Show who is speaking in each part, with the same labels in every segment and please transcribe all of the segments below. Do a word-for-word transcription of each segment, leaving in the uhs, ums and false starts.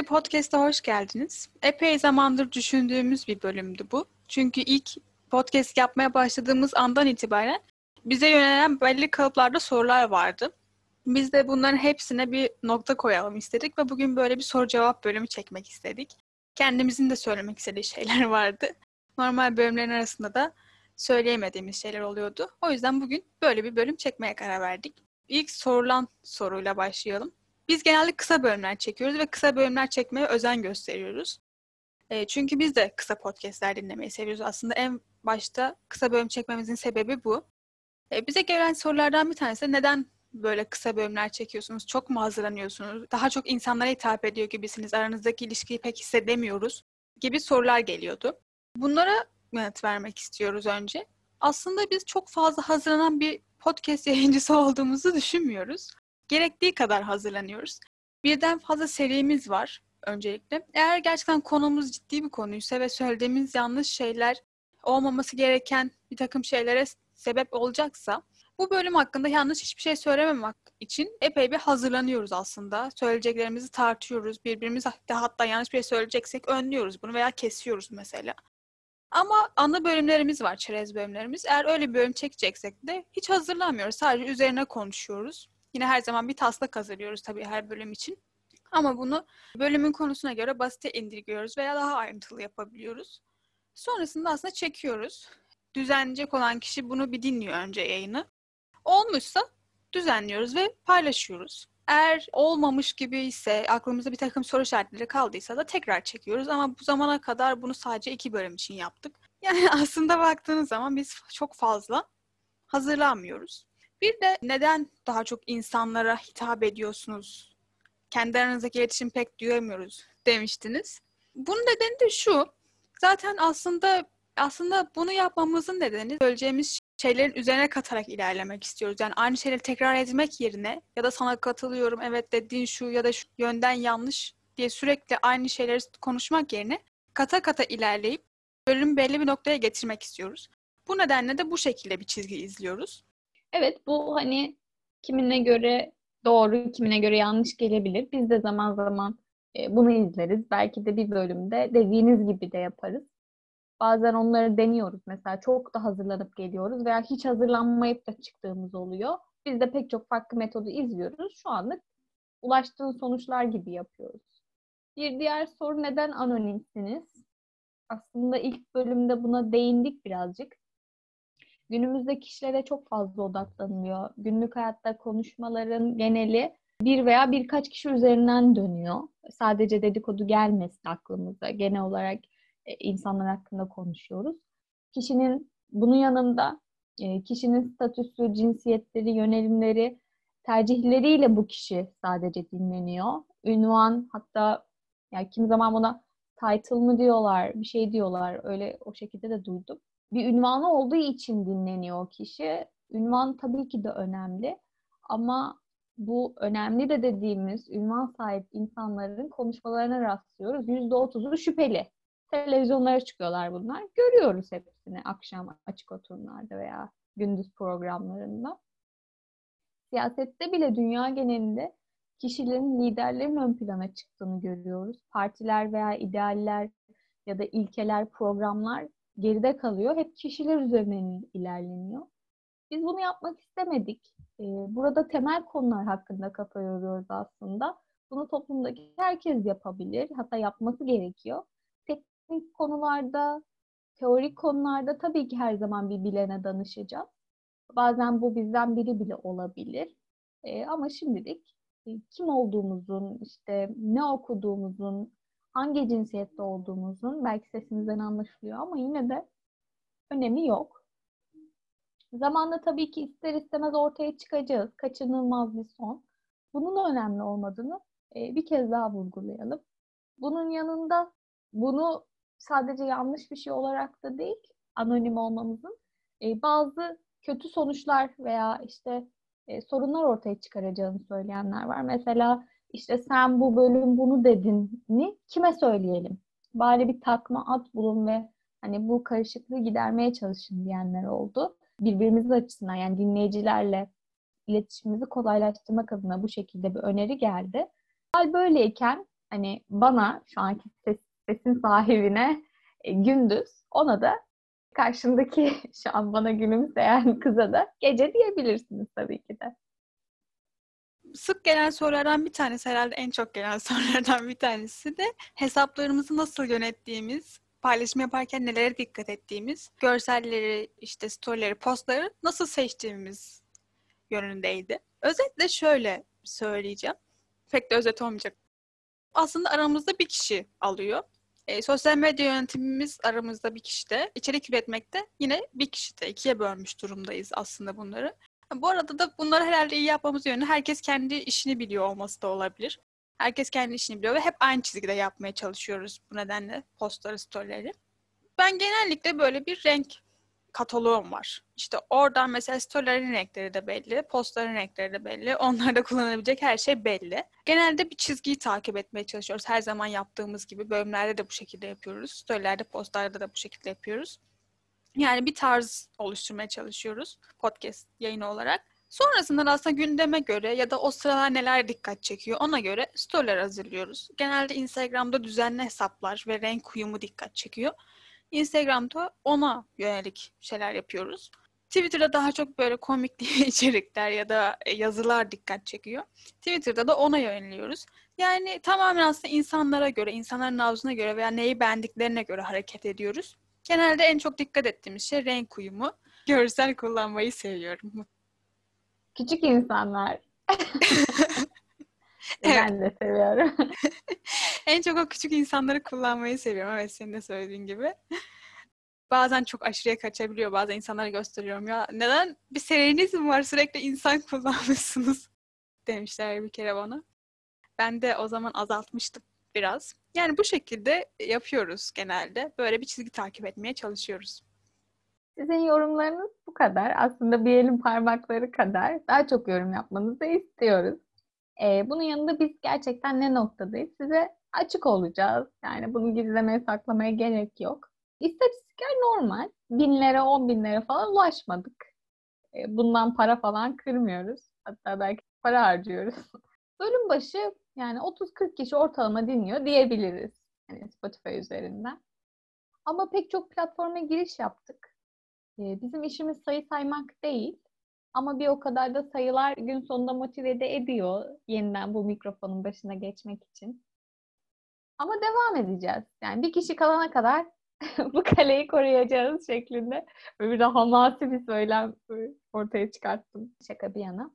Speaker 1: Podcast'a hoş geldiniz. Epey zamandır düşündüğümüz bir bölümdü bu. Çünkü ilk podcast yapmaya başladığımız andan itibaren bize yönelen belli kalıplarda sorular vardı. Biz de bunların hepsine bir nokta koyalım istedik ve bugün böyle bir soru cevap bölümü çekmek istedik. Kendimizin de söylemek istediği şeyler vardı. Normal bölümlerin arasında da söyleyemediğimiz şeyler oluyordu. O yüzden bugün böyle bir bölüm çekmeye karar verdik. İlk sorulan soruyla başlayalım. Biz genelde kısa bölümler çekiyoruz ve kısa bölümler çekmeye özen gösteriyoruz. E, çünkü biz de kısa podcastler dinlemeyi seviyoruz. Aslında en başta kısa bölüm çekmemizin sebebi bu. E, bize gelen sorulardan bir tanesi de neden böyle kısa bölümler çekiyorsunuz? Çok mu hazırlanıyorsunuz? Daha çok insanlara hitap ediyor gibisiniz. Aranızdaki ilişkiyi pek hissedemiyoruz gibi sorular geliyordu. Bunlara yanıt vermek istiyoruz önce. Aslında biz çok fazla hazırlanan bir podcast yayıncısı olduğumuzu düşünmüyoruz. Gerektiği kadar hazırlanıyoruz. Birden fazla serimiz var öncelikle. Eğer gerçekten konumuz ciddi bir konuysa ve söylediğimiz yanlış şeyler olmaması gereken bir takım şeylere sebep olacaksa bu bölüm hakkında yanlış hiçbir şey söylememek için epey bir hazırlanıyoruz aslında. Söyleyeceklerimizi tartıyoruz. Birbirimiz hatta, hatta yanlış bir şey söyleyeceksek önlüyoruz bunu veya kesiyoruz mesela. Ama ana bölümlerimiz var, çerez bölümlerimiz. Eğer öyle bir bölüm çekeceksek de hiç hazırlanmıyoruz. Sadece üzerine konuşuyoruz. Yine her zaman bir taslak hazırlıyoruz tabii her bölüm için. Ama bunu bölümün konusuna göre basite indirgiyoruz veya daha ayrıntılı yapabiliyoruz. Sonrasında aslında çekiyoruz. Düzenleyecek olan kişi bunu bir dinliyor önce yayını. Olmuşsa düzenliyoruz ve paylaşıyoruz. Eğer olmamış gibi ise, aklımızda bir takım soru işaretleri kaldıysa da tekrar çekiyoruz. Ama bu zamana kadar bunu sadece iki bölüm için yaptık. Yani aslında baktığınız zaman biz çok fazla hazırlanmıyoruz. Bir de neden daha çok insanlara hitap ediyorsunuz? Kendi aranızdaki iletişim pek duyamıyoruz demiştiniz. Bunun nedeni de şu. Zaten aslında aslında bunu yapmamızın nedeni söyleyeceğimiz şeylerin üzerine katarak ilerlemek istiyoruz. Yani aynı şeyleri tekrar etmek yerine ya da sana katılıyorum, evet dediğin şu ya da şu yönden yanlış diye sürekli aynı şeyleri konuşmak yerine kata kata ilerleyip bölümü belli bir noktaya getirmek istiyoruz. Bu nedenle de bu şekilde bir çizgi izliyoruz.
Speaker 2: Evet, bu hani kimine göre doğru, kimine göre yanlış gelebilir. Biz de zaman zaman e, bunu izleriz. Belki de bir bölümde dediğiniz gibi de yaparız. Bazen onları deniyoruz. Mesela çok da hazırlanıp geliyoruz veya hiç hazırlanmayıp da çıktığımız oluyor. Biz de pek çok farklı metodu izliyoruz. Şu anlık ulaştığın sonuçlar gibi yapıyoruz. Bir diğer soru, neden anonimsiniz? Aslında ilk bölümde buna değindik birazcık. Günümüzde kişilere çok fazla odaklanılıyor. Günlük hayatta konuşmaların geneli bir veya birkaç kişi üzerinden dönüyor. Sadece dedikodu gelmesin aklımıza. Genel olarak e, insanlar hakkında konuşuyoruz. Kişinin bunun yanında e, kişinin statüsü, cinsiyetleri, yönelimleri, tercihleriyle bu kişi sadece dinleniyor. Ünvan, hatta yani kimi zaman buna title mı diyorlar, bir şey diyorlar. Öyle o şekilde de duydum. Bir ünvanı olduğu için dinleniyor o kişi. Ünvan tabii ki de önemli. Ama bu önemli de dediğimiz ünvan sahip insanların konuşmalarına rastlıyoruz. yüzde otuzu şüpheli. Televizyonlara çıkıyorlar bunlar. Görüyoruz hepsini akşam açık oturumlarda veya gündüz programlarında. Siyasette bile dünya genelinde kişilerin, liderlerin ön plana çıktığını görüyoruz. Partiler veya idealler ya da ilkeler, programlar geride kalıyor. Hep kişiler üzerinden ilerleniyor. Biz bunu yapmak istemedik. Burada temel konular hakkında kafa yoruyoruz aslında. Bunu toplumdaki herkes yapabilir. Hatta yapması gerekiyor. Teknik konularda, teorik konularda tabii ki her zaman bir bilene danışacağız. Bazen bu bizden biri bile olabilir. Ama şimdilik kim olduğumuzun, işte ne okuduğumuzun, hangi cinsiyette olduğumuzun belki sesimizden anlaşılıyor ama yine de önemi yok. Zamanla tabii ki ister istemez ortaya çıkacağız. Kaçınılmaz bir son. Bunun da önemli olmadığını bir kez daha vurgulayalım. Bunun yanında bunu sadece yanlış bir şey olarak da değil, anonim olmamızın bazı kötü sonuçlar veya işte sorunlar ortaya çıkaracağını söyleyenler var. Mesela işte sen bu bölüm bunu dedin,'ni kime söyleyelim? Bari bir takma ad bulun ve hani bu karışıklığı gidermeye çalışın diyenler oldu. Birbirimiz açısından, yani dinleyicilerle iletişimimizi kolaylaştırmak adına bu şekilde bir öneri geldi. Hal böyleyken Hani bana şu anki ses, sesin sahibine e, gündüz, ona da karşımdaki şu an bana gülümseyen kıza da gece diyebilirsiniz tabii ki de.
Speaker 1: Sık gelen sorulardan bir tanesi, herhalde en çok gelen sorulardan bir tanesi de hesaplarımızı nasıl yönettiğimiz, paylaşım yaparken nelere dikkat ettiğimiz, görselleri, işte storyleri, postları nasıl seçtiğimiz yönündeydi. Özetle şöyle söyleyeceğim. Pek de özet olmayacak. Aslında aramızda bir kişi alıyor. E, sosyal medya yönetimimiz aramızda bir kişide. İçerik üretmekte yine bir kişide. İkiye bölmüş durumdayız aslında bunları. Bu arada da bunları herhalde iyi yapmamız yönü herkes kendi işini biliyor olması da olabilir. Herkes kendi işini biliyor ve hep aynı çizgide yapmaya çalışıyoruz bu nedenle postları, storyleri. Ben genellikle böyle bir renk kataloğum var. İşte oradan mesela storylerin renkleri de belli, postların renkleri de belli. Onlarda kullanabilecek her şey belli. Genelde bir çizgiyi takip etmeye çalışıyoruz. Her zaman yaptığımız gibi bölümlerde de bu şekilde yapıyoruz. Storylerde, postlarda da bu şekilde yapıyoruz. Yani bir tarz oluşturmaya çalışıyoruz podcast yayını olarak. Sonrasında aslında gündeme göre ya da o sıralar neler dikkat çekiyor ona göre storyler hazırlıyoruz. Genelde Instagram'da düzenli hesaplar ve renk uyumu dikkat çekiyor. Instagram'da ona yönelik şeyler yapıyoruz. Twitter'da daha çok böyle komik içerikler ya da yazılar dikkat çekiyor. Twitter'da da ona yöneliyoruz. Yani tamamen aslında insanlara göre, insanların nabzına göre veya neyi beğendiklerine göre hareket ediyoruz. Genelde en çok dikkat ettiğimiz şey renk uyumu. Görsel kullanmayı seviyorum.
Speaker 2: Küçük insanlar.
Speaker 1: Evet.
Speaker 2: Ben de seviyorum.
Speaker 1: En çok o küçük insanları kullanmayı seviyorum. Evet, senin de söylediğin gibi. Bazen çok aşırıya kaçabiliyor. Bazen insanlara gösteriyorum. Ya neden bir seriniz mi var, sürekli insan kullanmışsınız demişler bir kere bana. Ben de o zaman azaltmıştım biraz. Yani bu şekilde yapıyoruz genelde. Böyle bir çizgi takip etmeye çalışıyoruz.
Speaker 2: Sizin yorumlarınız bu kadar. Aslında bir elin parmakları kadar. Daha çok yorum yapmanızı istiyoruz. Ee, bunun yanında biz gerçekten ne noktadayız? Size açık olacağız. Yani bunu gizlemeye, saklamaya gerek yok. İstatistikler normal. Binlere, on binlere falan ulaşmadık. Ee, bundan para falan kırmıyoruz. Hatta belki para harcıyoruz. Bölüm başı yani otuz kırk kişi ortalama dinliyor diyebiliriz. Yani Spotify üzerinden. Ama pek çok platforma giriş yaptık. Ee, bizim işimiz sayı saymak değil. Ama bir o kadar da sayılar gün sonunda motive de ediyor yeniden bu mikrofonun başına geçmek için. Ama devam edeceğiz. Yani bir kişi kalana kadar bu kaleyi koruyacağız şeklinde. Böyle bir de hamasi bir söylem ortaya çıkarttım. Şaka bir yana.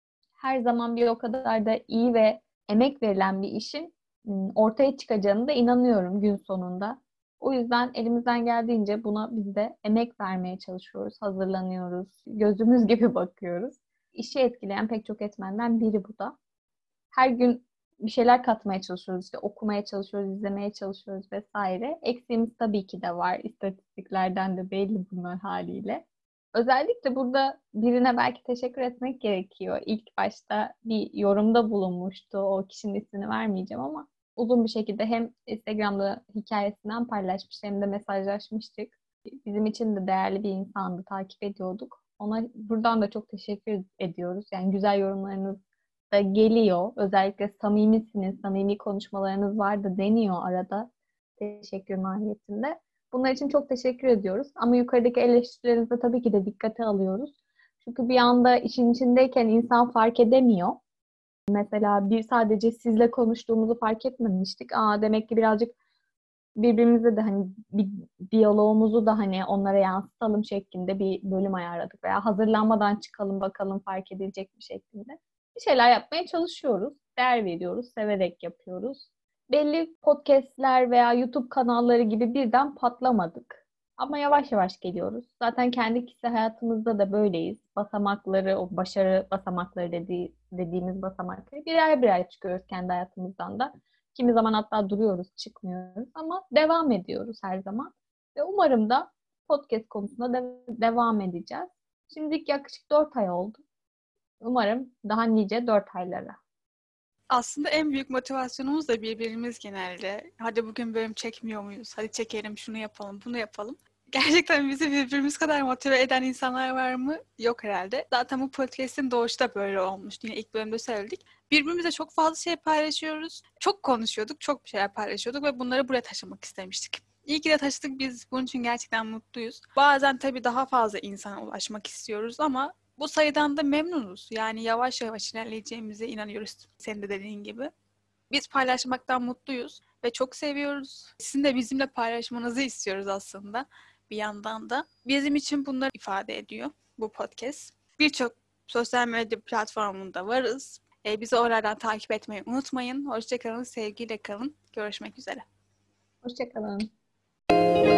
Speaker 2: Her zaman bir o kadar da iyi ve emek verilen bir işin ortaya çıkacağını da inanıyorum gün sonunda. O yüzden elimizden geldiğince buna biz de emek vermeye çalışıyoruz, hazırlanıyoruz, gözümüz gibi bakıyoruz. İşi etkileyen pek çok etmenden biri bu da. Her gün bir şeyler katmaya çalışıyoruz, işte okumaya çalışıyoruz, izlemeye çalışıyoruz vesaire. Eksiğimiz tabii ki de var, istatistiklerden de belli bunlar haliyle. Özellikle burada birine belki teşekkür etmek gerekiyor. İlk başta bir yorumda bulunmuştu. O kişinin ismini vermeyeceğim ama uzun bir şekilde hem Instagram'da hikayesinden paylaşmış hem de mesajlaşmıştık. Bizim için de değerli bir insandı, takip ediyorduk. Ona buradan da çok teşekkür ediyoruz. Yani güzel yorumlarınız da geliyor. Özellikle samimisiniz, samimi konuşmalarınız var da deniyor arada. Teşekkür mahiyetinde. Bunlar için çok teşekkür ediyoruz. Ama yukarıdaki eleştirilerinizi de tabii ki de dikkate alıyoruz. Çünkü bir anda işin içindeyken insan fark edemiyor. Mesela bir sadece sizle konuştuğumuzu fark etmemiştik. Aa, demek ki birazcık birbirimize de hani bir diyalogumuzu da hani onlara yansıtalım şeklinde bir bölüm ayarladık. Veya hazırlanmadan çıkalım bakalım fark edilecek bir şekilde. Bir şeyler yapmaya çalışıyoruz. Değer veriyoruz, severek yapıyoruz. Belli podcastler veya YouTube kanalları gibi birden patlamadık. Ama yavaş yavaş geliyoruz. Zaten kendi kişisel hayatımızda da böyleyiz. Basamakları, o başarı basamakları dediği, dediğimiz basamakları birer birer çıkıyoruz kendi hayatımızdan da. Kimi zaman hatta duruyoruz, çıkmıyoruz ama devam ediyoruz her zaman. Ve umarım da podcast konusunda de devam edeceğiz. Şimdilik yaklaşık dört ay oldu. Umarım daha nice dört aylara.
Speaker 1: Aslında en büyük motivasyonumuz da birbirimiz genelde. Hadi bugün bölüm çekmiyor muyuz? Hadi çekelim, şunu yapalım, bunu yapalım. Gerçekten bizi birbirimiz kadar motive eden insanlar var mı? Yok herhalde. Zaten bu podcast'in doğuşu da böyle olmuştu. Yine ilk bölümde söyledik. Birbirimizle çok fazla şey paylaşıyoruz. Çok konuşuyorduk, çok bir şeyler paylaşıyorduk ve bunları buraya taşımak istemiştik. İyi ki de taşıdık. Biz bunun için gerçekten mutluyuz. Bazen tabii daha fazla insana ulaşmak istiyoruz ama bu sayıdan da memnunuz. Yani yavaş yavaş ilerleyeceğimize inanıyoruz. Senin de dediğin gibi. Biz paylaşmaktan mutluyuz ve çok seviyoruz. Sizin de bizimle paylaşmanızı istiyoruz aslında bir yandan da. Bizim için bunları ifade ediyor bu podcast. Birçok sosyal medya platformunda varız. E, bizi oralardan takip etmeyi unutmayın. Hoşça kalın, sevgiyle kalın. Görüşmek üzere.
Speaker 2: Hoşça kalın.